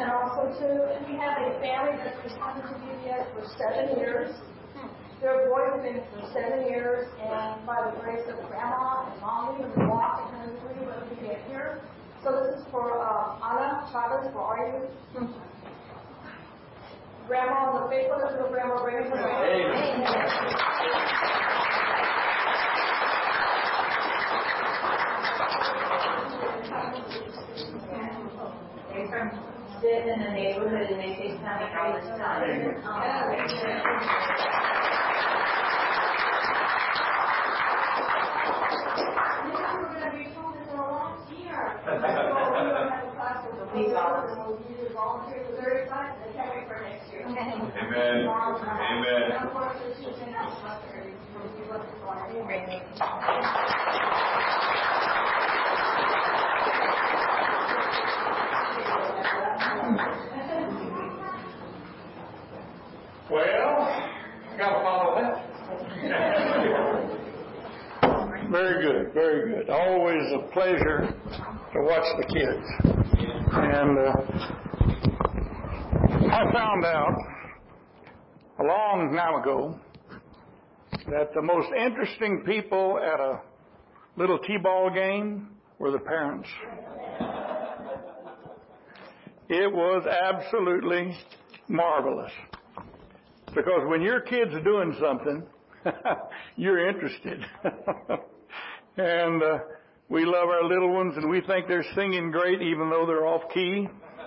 And also, too, we have a family that's responded to VBS for 7 years. Their boys have been for 7 years, and by the grace of Grandma and Mommy and the walk and everybody, when we get here. So this is for Ana Chavez, for our youth. Grandma, the faithfulness of Grandma, bring us away. They're from sit in the neighborhood and they say something all the time. Amen. Well, I got to follow that. Very good, very good. Always a pleasure to watch the kids. And I found out a long time ago that the most interesting people at a little t-ball game were the parents. It was absolutely marvelous. Because when your kid's doing something, you're interested. And we love our little ones, and we think they're singing great even though they're off key.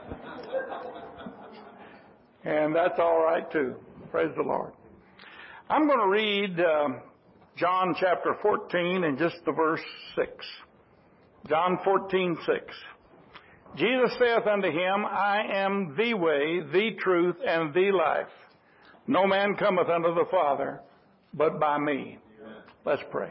And that's all right, too. Praise the Lord. I'm going to read John chapter 14 and just the verse 6. John 14:6. Jesus saith unto him, I am the way, the truth, and the life. No man cometh unto the Father but by me. Let's pray.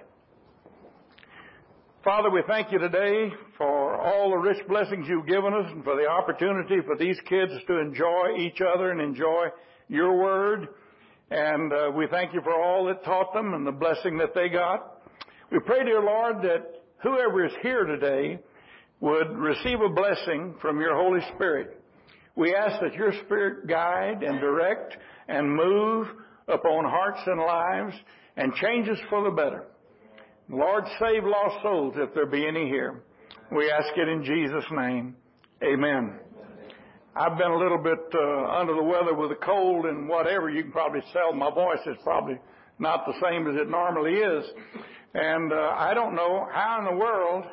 Father, we thank you today for all the rich blessings you've given us and for the opportunity for these kids to enjoy each other and enjoy your word. And we thank you for all that taught them and the blessing that they got. We pray, dear Lord, that whoever is here today would receive a blessing from your Holy Spirit. We ask that your Spirit guide and direct and move upon hearts and lives and change us for the better. Lord, save lost souls if there be any here. We ask it in Jesus' name. Amen. I've been a little bit under the weather with a cold and whatever. You can probably tell my voice is probably not the same as it normally is. And I don't know how in the world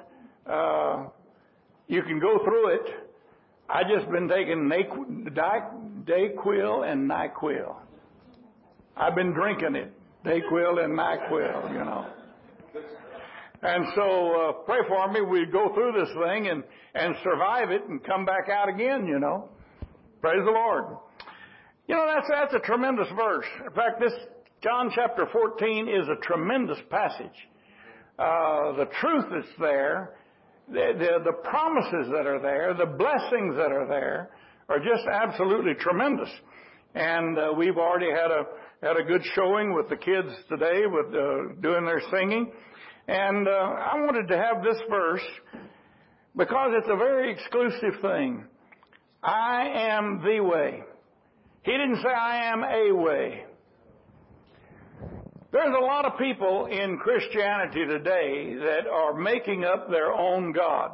you can go through it. I just been taking Dayquil and NyQuil. I've been drinking it, Dayquil and NyQuil, you know. And so pray for me. We go through this thing and survive it and come back out again, you know. Praise the Lord. You know, that's a tremendous verse. In fact, this John chapter 14 is a tremendous passage. The truth that's there, the promises that are there, the blessings that are there are just absolutely tremendous. And we've already had a good showing with the kids today with doing their singing. And I wanted to have this verse because it's a very exclusive thing. I am the way. He didn't say I am a way. There's a lot of people in Christianity today that are making up their own God.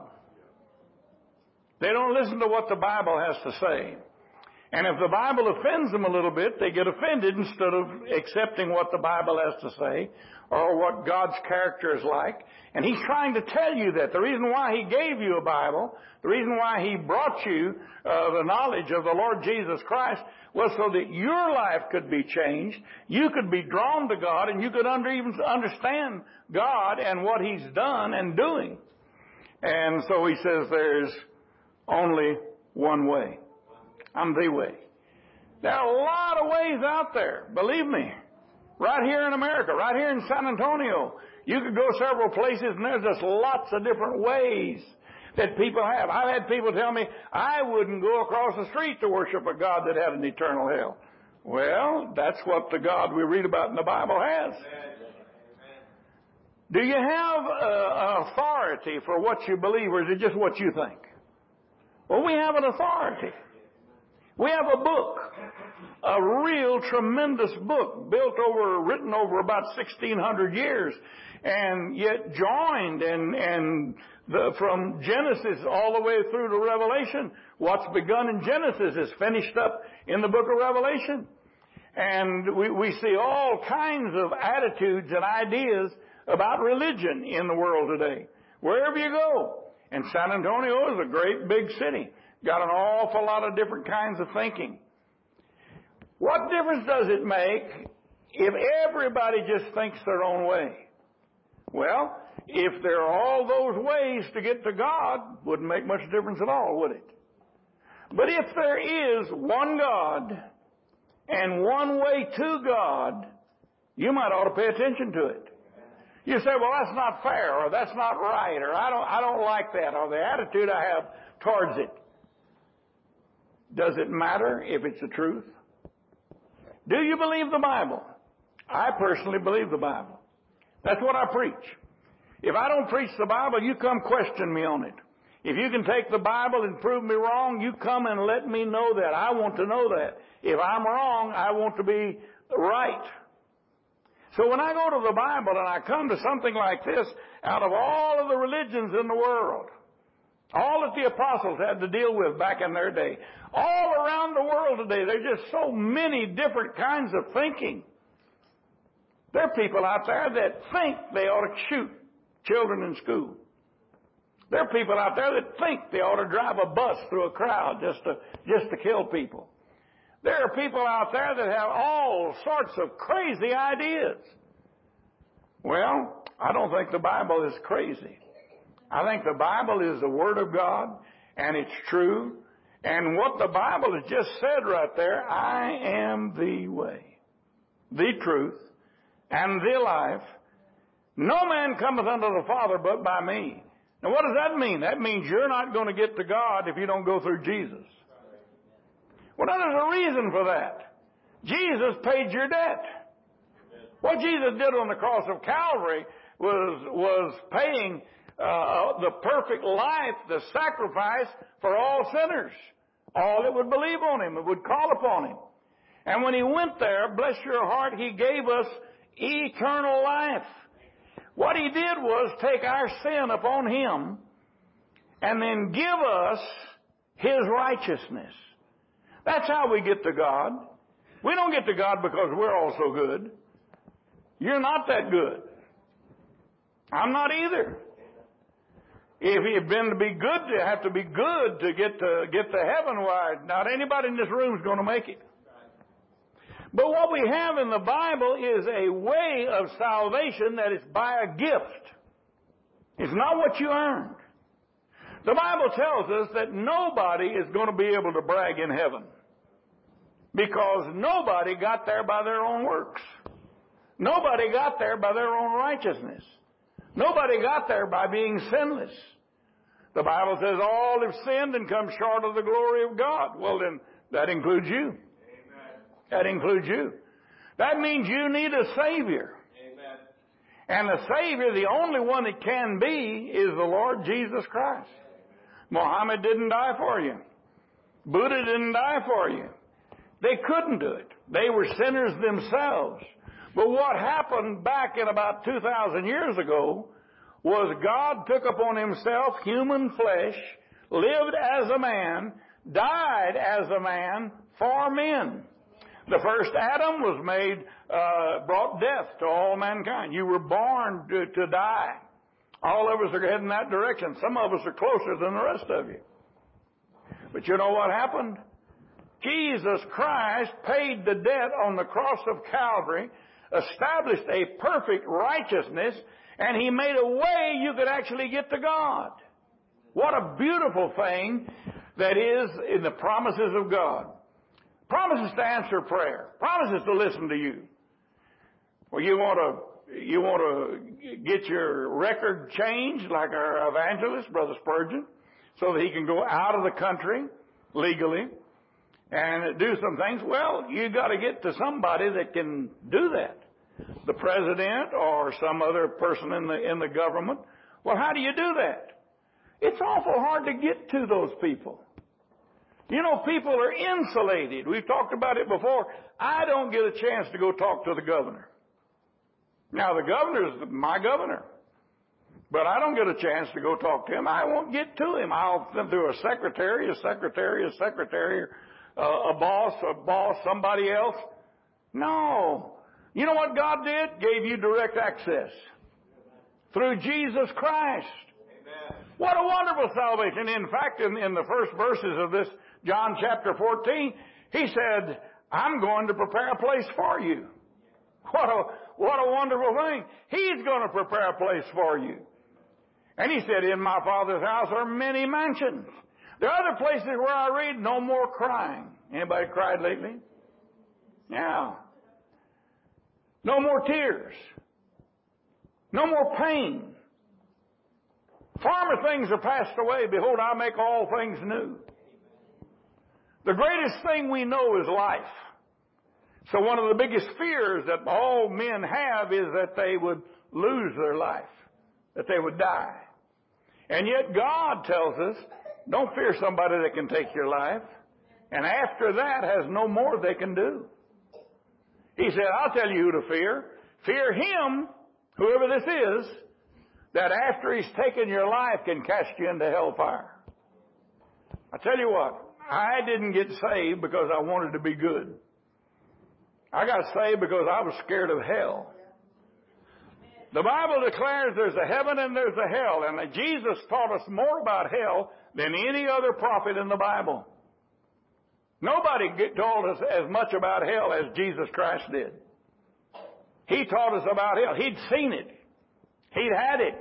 They don't listen to what the Bible has to say. And if the Bible offends them a little bit, they get offended instead of accepting what the Bible has to say or what God's character is like. And He's trying to tell you that. The reason why He gave you a Bible, the reason why He brought you the knowledge of the Lord Jesus Christ was so that your life could be changed, you could be drawn to God, and you could even understand God and what He's done and doing. And so He says there's only one way. I'm the way. There are a lot of ways out there, believe me. Right here in America, right here in San Antonio. You could go several places and there's just lots of different ways that people have. I've had people tell me, I wouldn't go across the street to worship a God that had an eternal hell. Well, that's what the God we read about in the Bible has. Do you have an authority for what you believe, or is it just what you think? Well, we have an authority. We have a book, a real tremendous book, written over about 1,600 years, and yet joined from Genesis all the way through to Revelation. What's begun in Genesis is finished up in the book of Revelation. And we see all kinds of attitudes and ideas about religion in the world today. Wherever you go. And San Antonio is a great big city. Got an awful lot of different kinds of thinking. What difference does it make if everybody just thinks their own way? Well, if there are all those ways to get to God, wouldn't make much difference at all, would it? But if there is one God and one way to God, you might ought to pay attention to it. You say, well, that's not fair, or that's not right, or I don't like that, or the attitude I have towards it. Does it matter if it's the truth? Do you believe the Bible? I personally believe the Bible. That's what I preach. If I don't preach the Bible, you come question me on it. If you can take the Bible and prove me wrong, you come and let me know that. I want to know that. If I'm wrong, I want to be right. So when I go to the Bible and I come to something like this, out of all of the religions in the world, all that the apostles had to deal with back in their day, all around the world today, there's just so many different kinds of thinking. There are people out there that think they ought to shoot children in school. There are people out there that think they ought to drive a bus through a crowd just to kill people. There are people out there that have all sorts of crazy ideas. Well, I don't think the Bible is crazy. I think the Bible is the Word of God, and it's true. And what the Bible has just said right there, I am the way, the truth, and the life. No man cometh unto the Father but by me. Now what does that mean? That means you're not going to get to God if you don't go through Jesus. Well, there's a reason for that. Jesus paid your debt. What Jesus did on the cross of Calvary was paying the perfect life, the sacrifice for all sinners. All that would believe on Him, that would call upon Him. And when He went there, bless your heart, He gave us eternal life. What He did was take our sin upon Him and then give us His righteousness. That's how we get to God. We don't get to God because we're all so good. You're not that good. I'm not either. If you've been to be good, you have to be good to get to heaven. Why? Not anybody in this room is going to make it. But what we have in the Bible is a way of salvation that is by a gift. It's not what you earned. The Bible tells us that nobody is going to be able to brag in heaven because nobody got there by their own works. Nobody got there by their own righteousness. Nobody got there by being sinless. The Bible says all have sinned and come short of the glory of God. Well, then, that includes you. Amen. That includes you. That means you need a Savior. Amen. And the Savior, the only one that can be, is the Lord Jesus Christ. Muhammad didn't die for you. Buddha didn't die for you. They couldn't do it. They were sinners themselves. But what happened back in about 2,000 years ago was God took upon Himself human flesh, lived as a man, died as a man for men. The first Adam was brought death to all mankind. You were born to die. All of us are heading that direction. Some of us are closer than the rest of you. But you know what happened? Jesus Christ paid the debt on the cross of Calvary, established a perfect righteousness, and He made a way you could actually get to God. What a beautiful thing that is in the promises of God. Promises to answer prayer. Promises to listen to you. Well, you want to get your record changed like our evangelist, Brother Spurgeon, so that he can go out of the country legally and do some things. Well, you got to get to somebody that can do that. The president or some other person in the government. Well, how do you do that? It's awful hard to get to those people. You know, people are insulated. We've talked about it before. I don't get a chance to go talk to the governor. Now, the governor is my governor. But I don't get a chance to go talk to him. I won't get to him. I'll send through a secretary, a boss, somebody else. No. You know what God did? Gave you direct access. Through Jesus Christ. Amen. What a wonderful salvation. In fact, in the first verses of this John chapter 14, he said, I'm going to prepare a place for you. What a wonderful thing. He's going to prepare a place for you. And he said, in my Father's house are many mansions. There are other places where I read, no more crying. Anybody cried lately? Yeah. No more tears. No more pain. Former things are passed away. Behold, I make all things new. The greatest thing we know is life. So one of the biggest fears that all men have is that they would lose their life, that they would die. And yet God tells us, don't fear somebody that can take your life. And after that has no more they can do. He said, I'll tell you who to fear. Fear him, whoever this is, that after he's taken your life can cast you into hellfire. I tell you what, I didn't get saved because I wanted to be good. I got saved because I was scared of hell. The Bible declares there's a heaven and there's a hell, and that Jesus taught us more about hell than any other prophet in the Bible. Nobody told us as much about hell as Jesus Christ did. He taught us about hell. He'd seen it. He'd had it.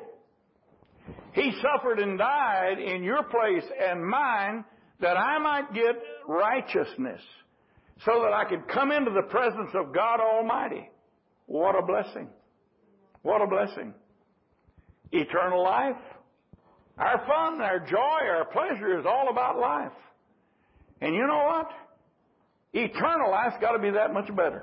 He suffered and died in your place and mine that I might get righteousness so that I could come into the presence of God Almighty. What a blessing. What a blessing. Eternal life. Our fun, our joy, our pleasure is all about life. And you know what? Eternal life's got to be that much better.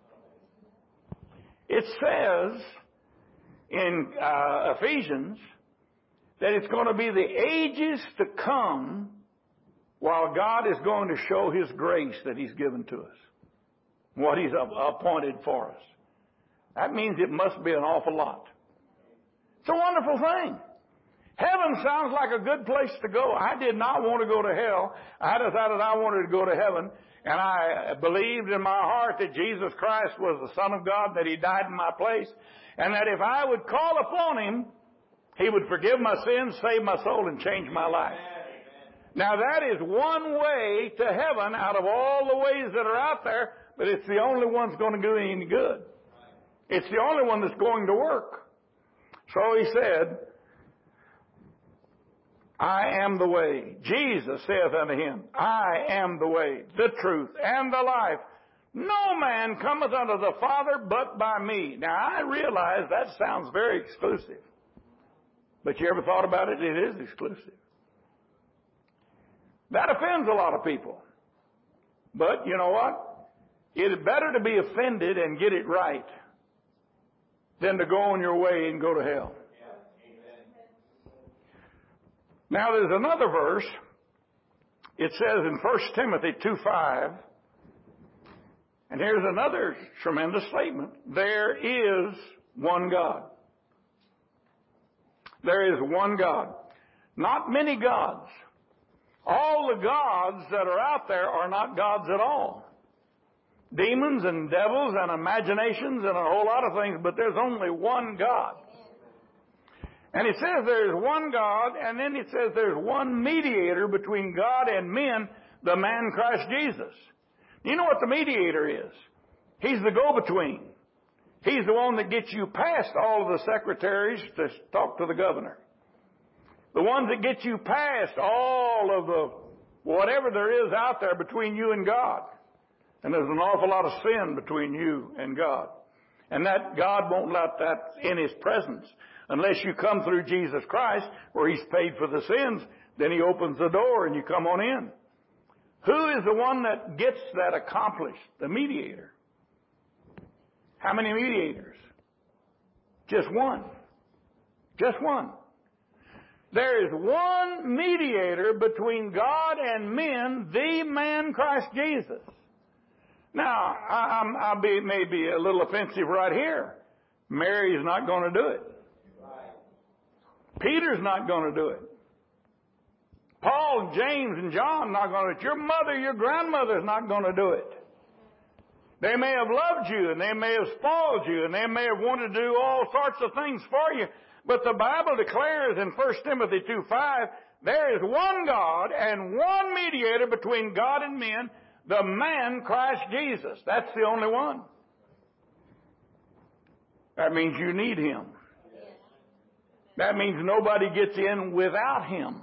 It says in Ephesians that it's going to be the ages to come while God is going to show His grace that He's given to us. What He's appointed for us. That means it must be an awful lot. It's a wonderful thing. Heaven sounds like a good place to go. I did not want to go to hell. I decided I wanted to go to heaven. And I believed in my heart that Jesus Christ was the Son of God, that He died in my place. And that if I would call upon Him, He would forgive my sins, save my soul, and change my life. Now that is one way to heaven out of all the ways that are out there, but it's the only one that's going to do any good. It's the only one that's going to work. So He said, I am the way. Jesus saith unto him, I am the way, the truth, and the life. No man cometh unto the Father but by me. Now I realize that sounds very exclusive. But you ever thought about it? It is exclusive. That offends a lot of people. But you know what? It is better to be offended and get it right than to go on your way and go to hell. Now there's another verse. It says in 1 Timothy 2:5, and here's another tremendous statement. There is one God. There is one God. Not many gods. All the gods that are out there are not gods at all. Demons and devils and imaginations and a whole lot of things, but there's only one God. And it says there's one God, and then it says there's one mediator between God and men, the man Christ Jesus. You know what the mediator is? He's the go-between. He's the one that gets you past all of the secretaries to talk to the governor. The ones that get you past all of the whatever there is out there between you and God. And there's an awful lot of sin between you and God. And that God won't let that in His presence. Unless you come through Jesus Christ, where He's paid for the sins, then He opens the door and you come on in. Who is the one that gets that accomplished? The mediator. How many mediators? Just one. Just one. There is one mediator between God and men, the man Christ Jesus. Now, I may be a little offensive right here. Mary is not going to do it. Peter's not going to do it. Paul, James, and John are not going to do it. Your mother, your grandmother is not going to do it. They may have loved you, and they may have spoiled you, and they may have wanted to do all sorts of things for you. But the Bible declares in 1 Timothy 2:5, there is one God and one mediator between God and men, the man Christ Jesus. That's the only one. That means you need Him. That means nobody gets in without Him.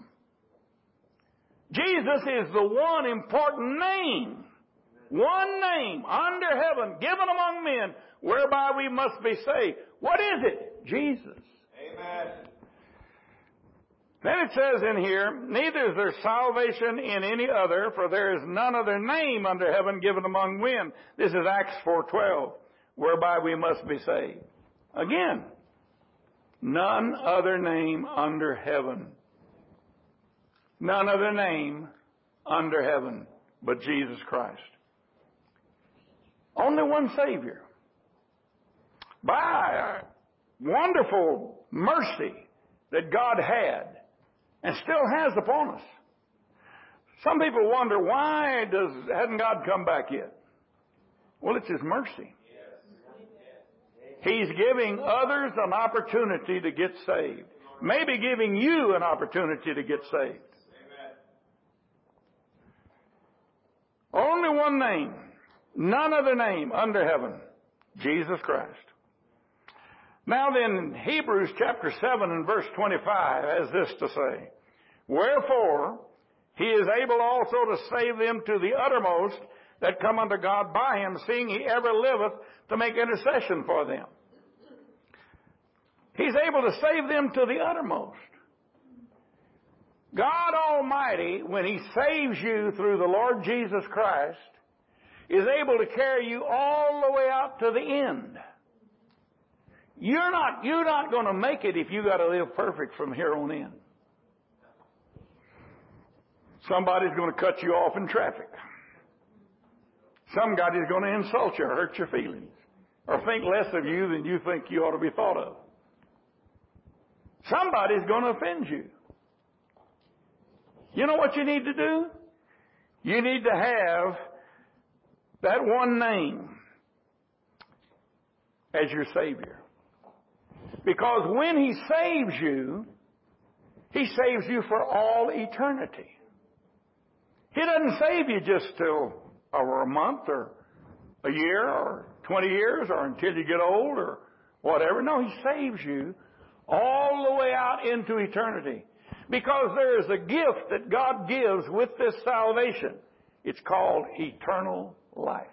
Jesus is the one important name. One name under heaven given among men whereby we must be saved. What is it? Jesus. Amen. Then it says in here, neither is there salvation in any other, for there is none other name under heaven given among men. This is Acts 4:12, whereby we must be saved. Again, none other name under heaven. None other name under heaven but Jesus Christ. Only one Savior. By a wonderful mercy that God had and still has upon us. Some people wonder, why hasn't God come back yet? Well, it's His mercy. He's giving others an opportunity to get saved. Maybe giving you an opportunity to get saved. Only one name, none other name under heaven, Jesus Christ. Now then, Hebrews chapter 7 and verse 25 has this to say, wherefore He is able also to save them to the uttermost that come unto God by Him, seeing He ever liveth to make intercession for them. He's able to save them to the uttermost. God Almighty, when He saves you through the Lord Jesus Christ, is able to carry you all the way out to the end. You're not going to make it if you got to live perfect from here on in. Somebody's going to cut you off in traffic. Somebody's going to insult you or hurt your feelings or think less of you than you think you ought to be thought of. Somebody's going to offend you. You know what you need to do? You need to have that one name as your Savior. Because when He saves you for all eternity. He doesn't save you just till over a month or a year or 20 years or until you get old or whatever. No, He saves you all the way out into eternity. Because there is a gift that God gives with this salvation. It's called eternal life.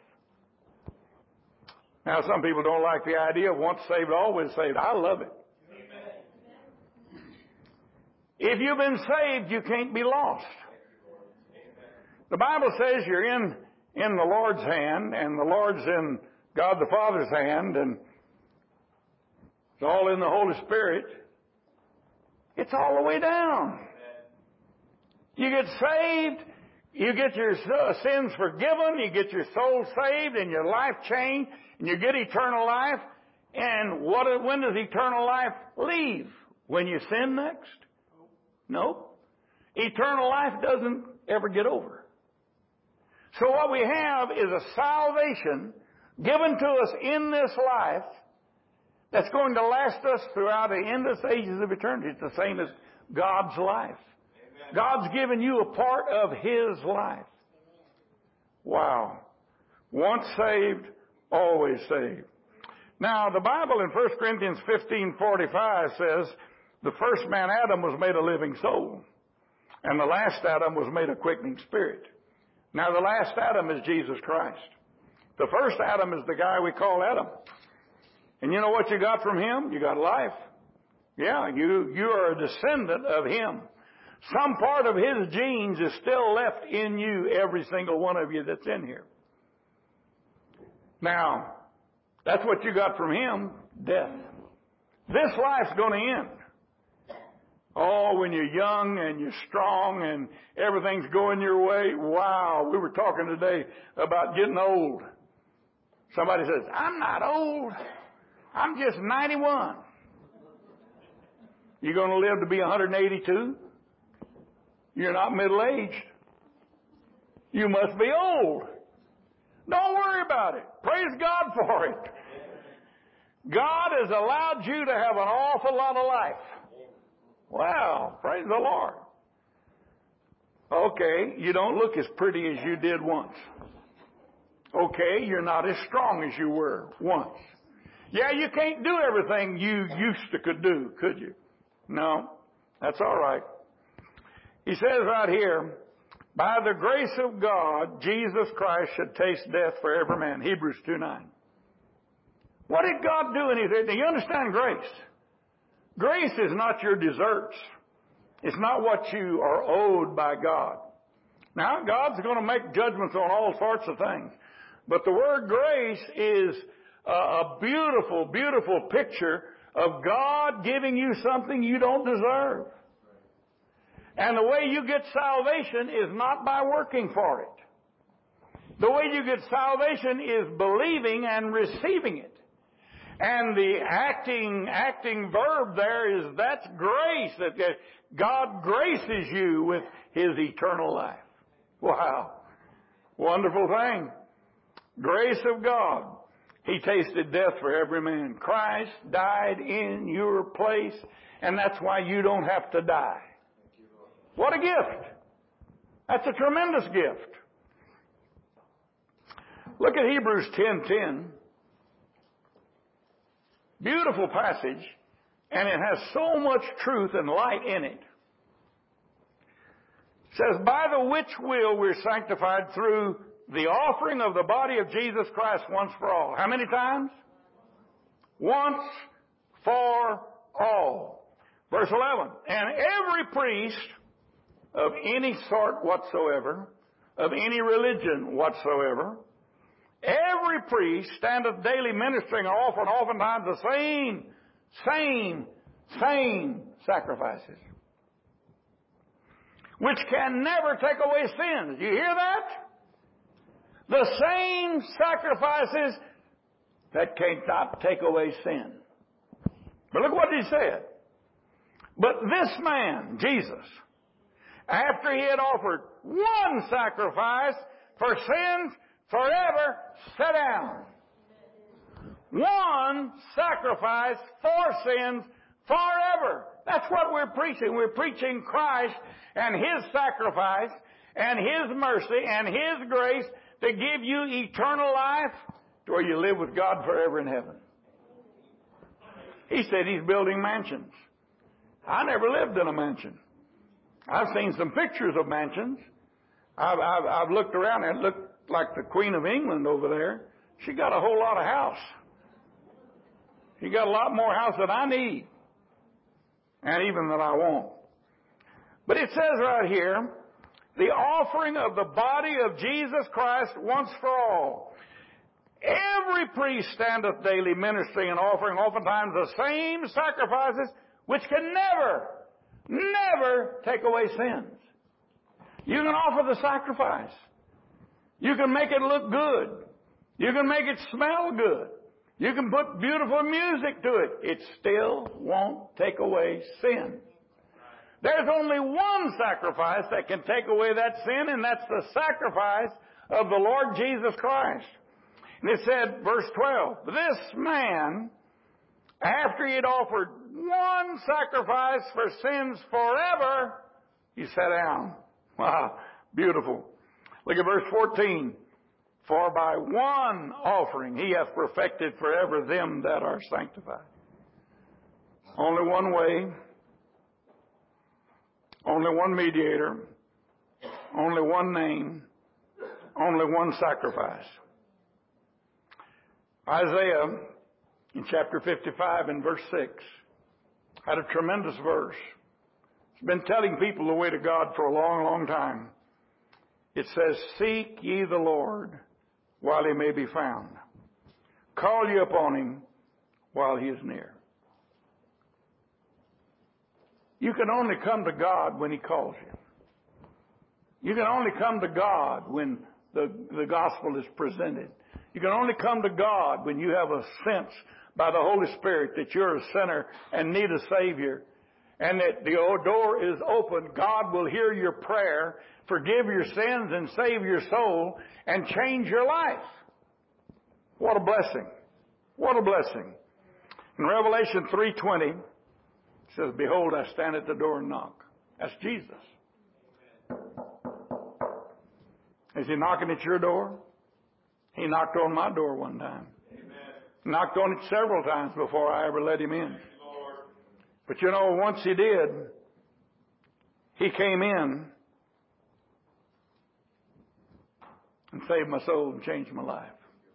Now, some people don't like the idea of once saved, always saved. I love it. Amen. If you've been saved, you can't be lost. The Bible says you're in the Lord's hand, and the Lord's in God the Father's hand, and it's all in the Holy Spirit. It's all the way down. You get saved, you get your sins forgiven, you get your soul saved, and your life changed, and you get eternal life. And when does eternal life leave? When you sin next? Nope. Eternal life doesn't ever get over. So what we have is a salvation given to us in this life that's going to last us throughout the endless ages of eternity. It's the same as God's life. Amen. God's given you a part of His life. Wow. Once saved, always saved. Now, the Bible in 1 Corinthians 15:45 says, the first man, Adam, was made a living soul. And the last Adam was made a quickening spirit. Now, the last Adam is Jesus Christ. The first Adam is the guy we call Adam. And you know what you got from him? You got life. Yeah, you are a descendant of him. Some part of his genes is still left in you, every single one of you that's in here. Now, that's what you got from him, death. This life's going to end. Oh, when you're young and you're strong and everything's going your way, wow. We were talking today about getting old. Somebody says, I'm not old. I'm just 91. You're going to live to be 182? You're not middle-aged. You must be old. Don't worry about it. Praise God for it. God has allowed you to have an awful lot of life. Wow, praise the Lord. Okay, you don't look as pretty as you did once. Okay, you're not as strong as you were once. Yeah, you can't do everything you used to could do, could you? No, that's all right. He says right here, by the grace of God, Jesus Christ should taste death for every man. Hebrews 2:9. What did God do? Do you understand grace? Grace is not your deserts. It's not what you are owed by God. Now, God's going to make judgments on all sorts of things. But the word grace is a beautiful, beautiful picture of God giving you something you don't deserve. And the way you get salvation is not by working for it. The way you get salvation is believing and receiving it. And the acting verb there is that's grace, that God graces you with His eternal life. Wow. Wonderful thing. Grace of God. He tasted death for every man. Christ died in your place, and that's why you don't have to die. What a gift. That's a tremendous gift. Look at Hebrews 10:10. Beautiful passage, and it has so much truth and light in it. It says, by the which will we're sanctified through the offering of the body of Jesus Christ once for all. How many times? Once for all. Verse 11, and every priest of any sort whatsoever, of any religion whatsoever, every priest standeth daily ministering and offering oftentimes the same sacrifices, which can never take away sins. You hear that? The same sacrifices that cannot take away sin. But look what he said. But this man, Jesus, after he had offered one sacrifice for sins forever, sat down. One sacrifice for sins forever. That's what we're preaching. We're preaching Christ and His sacrifice and His mercy and His grace to give you eternal life to where you live with God forever in heaven. He said He's building mansions. I never lived in a mansion. I've seen some pictures of mansions. I've looked around and it looked like the Queen of England over there. She got a whole lot of house. She got a lot more house than I need. And even that I want. But it says right here, the offering of the body of Jesus Christ once for all. Every priest standeth daily ministering and offering oftentimes the same sacrifices which can never take away sins. You can offer the sacrifice. You can make it look good. You can make it smell good. You can put beautiful music to it. It still won't take away sin. There's only one sacrifice that can take away that sin, and that's the sacrifice of the Lord Jesus Christ. And it said, verse 12, this man, after he had offered one sacrifice for sins forever, he sat down. Wow, beautiful. Look at verse 14. For by one offering he hath perfected forever them that are sanctified. Only one way, only one mediator, only one name, only one sacrifice. Isaiah, in chapter 55 and verse 6, had a tremendous verse. It's been telling people the way to God for a long, long time. It says, seek ye the Lord while He may be found. Call ye upon Him while He is near. You can only come to God when He calls you. You can only come to God when the gospel is presented. You can only come to God when you have a sense by the Holy Spirit that you're a sinner and need a Savior, and that the door is open. God will hear your prayer, forgive your sins, and save your soul, and change your life. What a blessing. What a blessing. In Revelation 3:20, it says, "Behold, I stand at the door and knock." That's Jesus. Is He knocking at your door? He knocked on my door one time. Knocked on it several times before I ever let Him in. But you know, once He did, He came in and saved my soul and changed my life.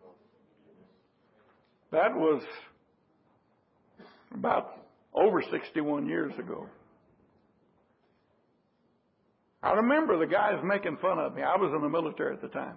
That was about over 61 years ago. I remember the guys making fun of me. I was in the military at the time.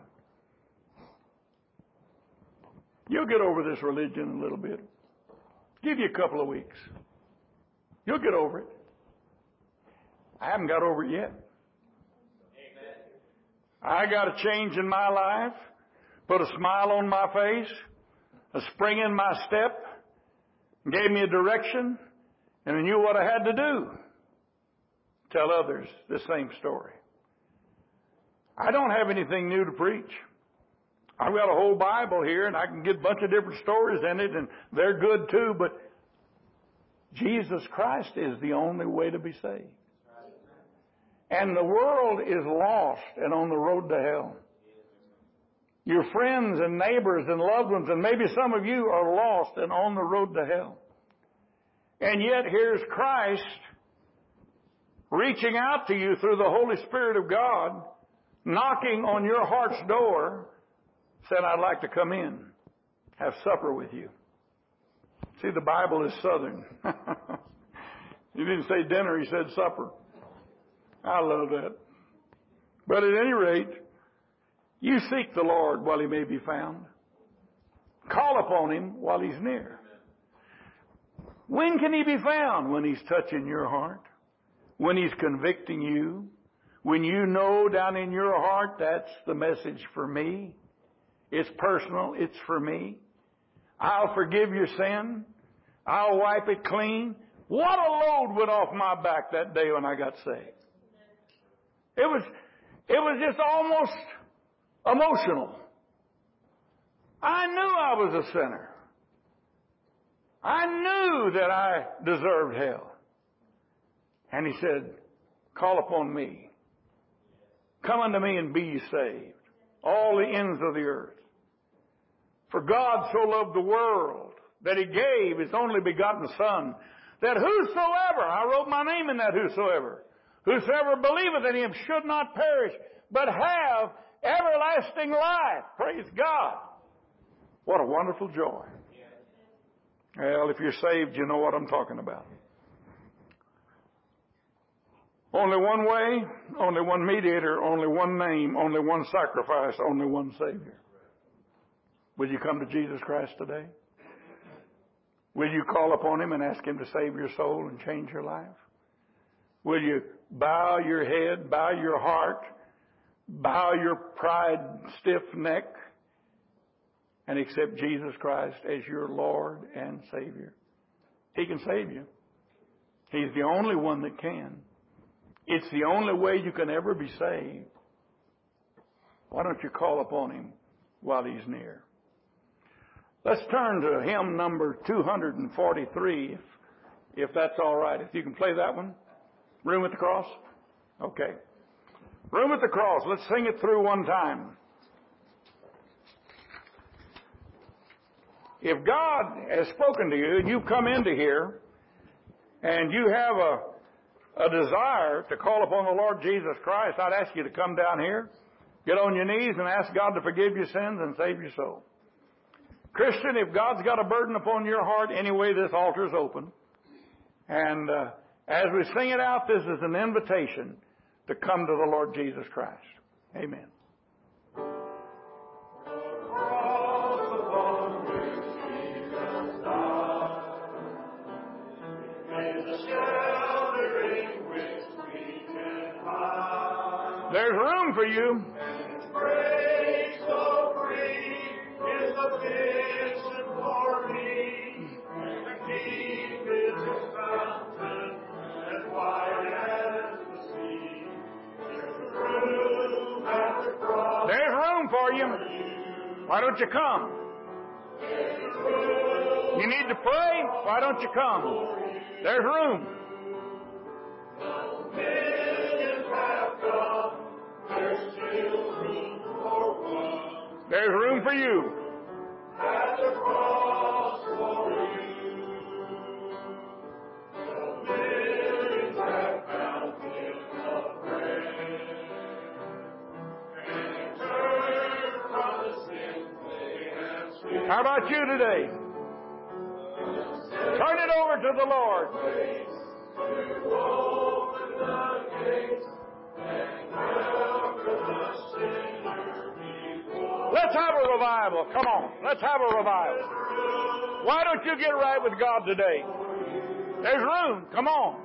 You'll get over this religion in a little bit. Give you a couple of weeks. You'll get over it. I haven't got over it yet. Amen. I got a change in my life, put a smile on my face, a spring in my step, gave me a direction, and I knew what I had to do. Tell others the same story. I don't have anything new to preach. I've got a whole Bible here, and I can get a bunch of different stories in it, and they're good too, but Jesus Christ is the only way to be saved. And the world is lost and on the road to hell. Your friends and neighbors and loved ones, and maybe some of you are lost and on the road to hell. And yet here's Christ reaching out to you through the Holy Spirit of God, knocking on your heart's door, said, "I'd like to come in, have supper with you." See, the Bible is Southern. He didn't say dinner, He said supper. I love that. But at any rate, you seek the Lord while He may be found. Call upon Him while He's near. When can He be found? When He's touching your heart. When He's convicting you. When you know down in your heart, that's the message for me. It's personal. It's for me. I'll forgive your sin. I'll wipe it clean. What a load went off my back that day when I got saved. It was just almost emotional. I knew I was a sinner. I knew that I deserved hell. And He said, "Call upon me. Come unto me and be ye saved, all the ends of the earth. For God so loved the world that He gave His only begotten Son, that whosoever," I wrote my name in that whosoever believeth in Him should not perish, but have everlasting life. Praise God. What a wonderful joy. Well, if you're saved, you know what I'm talking about. Only one way, only one mediator, only one name, only one sacrifice, only one Savior. Will you come to Jesus Christ today? Will you call upon Him and ask Him to save your soul and change your life? Will you bow your head, bow your heart, bow your pride, stiff neck, and accept Jesus Christ as your Lord and Savior? He can save you. He's the only one that can. It's the only way you can ever be saved. Why don't you call upon Him while He's near? Let's turn to hymn number 243, if that's all right. If you can play that one. Room at the Cross? Okay. Room at the Cross. Let's sing it through one time. If God has spoken to you and you've come into here and you have a desire to call upon the Lord Jesus Christ, I'd ask you to come down here, get on your knees and ask God to forgive your sins and save your soul. Christian, if God's got a burden upon your heart, anyway, this altar is open. And as we sing it out, this is an invitation to come to the Lord Jesus Christ. Amen. Sheltering There's room for you. Grace so free is sufficient for me. The deep is His fountain, as wide as the sea. There's room at the cross. There's room for you. Why don't you come? You need to pray? Why don't you come? There's room. Millions have come. There's still room for one. There's room for you. At the cross for you. So millions have found Him of prayer. And turned from the sins they have sinned. How about you today? Turn it over to the Lord. To open the gates and welcome the sinner before. Let's have a revival. Come on. Let's have a revival. Why don't you get right with God today? There's room. Come on.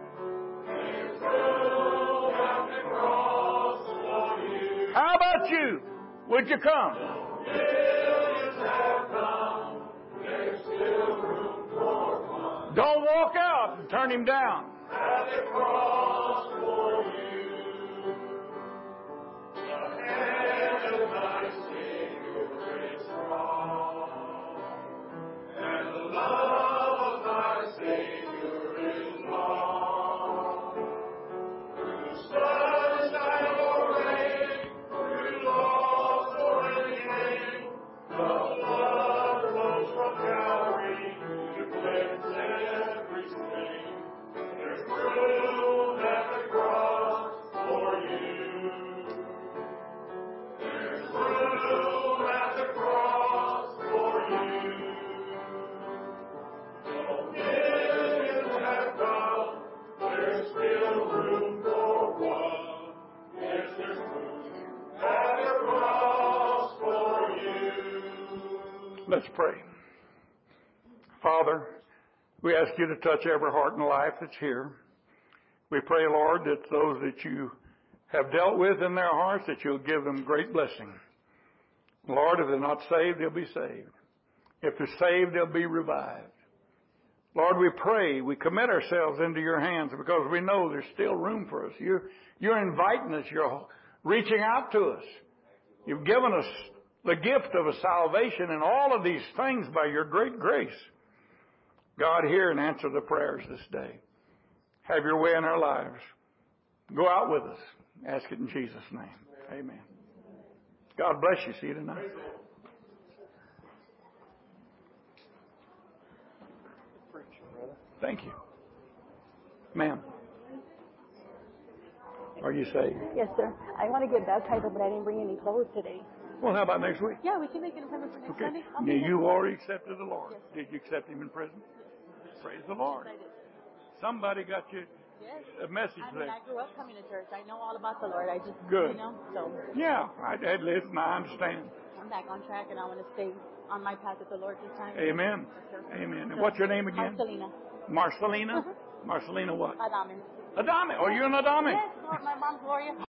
How about you? Would you come? Don't walk out and turn Him down. At the cross for you, the hand of my Savior is strong, and the love of my Savior is long. Through sunshine or rain, through loss or any pain, the blood flows from Calvary to cleanse every stain. There's room at the cross for you. There's room at the cross for you. Though millions have come, there's still room for one. Yes, there's room at the cross for you. Let's pray. Father, we ask you to touch every heart and life that's here. We pray, Lord, that those that you have dealt with in their hearts, that you'll give them great blessing. Lord, if they're not saved, they'll be saved. If they're saved, they'll be revived. Lord, we pray, we commit ourselves into your hands because we know there's still room for us. You're inviting us. You're reaching out to us. You've given us the gift of a salvation and all of these things by your great grace. God, hear and answer the prayers this day. Have your way in our lives. Go out with us. Ask it in Jesus' name. Amen. God bless you. See you tonight. Thank you. Ma'am. Are you saved? Yes, sir. I want to get baptized, but I didn't bring any clothes today. Well, how about next week? Yeah, we can make an appointment for next Okay. Sunday. I'll Now, be next you Sunday. already accepted the Lord. Yes. Did you accept Him in prison? Praise the Lord. Yes, I did. Somebody got you Yes. a message I mean, there. I grew up coming to church. I know all about the Lord. I just, Good. so Yeah, listen, I understand. I'm back on track, and I want to stay on my path with the Lord this time. Amen. Amen. And what's your name again? Marcelina. Marcelina? Marcelina what? Adame. Adame. Oh, you're an Adame. Yes, Lord, my mom, Gloria.